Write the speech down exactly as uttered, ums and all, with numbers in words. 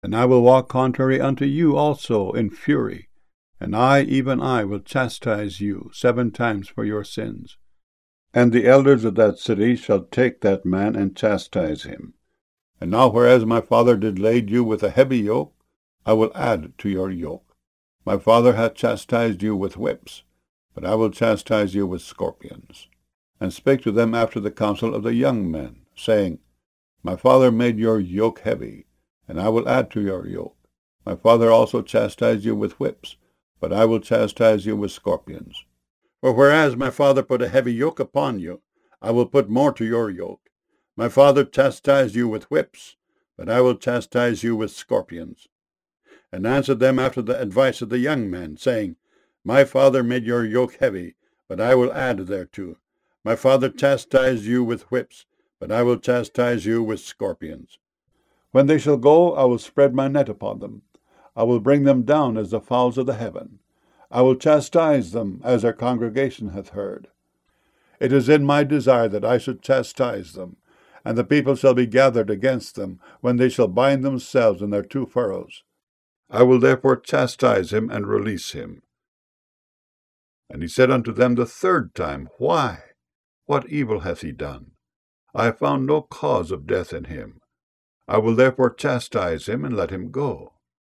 And I will walk contrary unto you also in fury, and I, even I, will chastise you seven times for your sins. And the elders of that city shall take that man and chastise him. And now, whereas my father did lade you with a heavy yoke, I will add to your yoke. My father hath chastised you with whips, but I will chastise you with scorpions. And spake to them after the counsel of the young men, saying, My father made your yoke heavy, and I will add to your yoke. My father also chastised you with whips, but I will chastise you with scorpions. For whereas my father put a heavy yoke upon you, I will put more to your yoke. My father chastised you with whips, but I will chastise you with scorpions. And answered them after the advice of the young men, saying, My father made your yoke heavy, but I will add thereto. My father chastised you with whips, but I will chastise you with scorpions. When they shall go, I will spread my net upon them. I will bring them down as the fowls of the heaven. I will chastise them as their congregation hath heard. It is in my desire that I should chastise them, and the people shall be gathered against them, when they shall bind themselves in their two furrows. I will therefore chastise him and release him. And he said unto them the third time, Why? What evil hath he done? I have found no cause of death in him. I will therefore chastise him and let him go.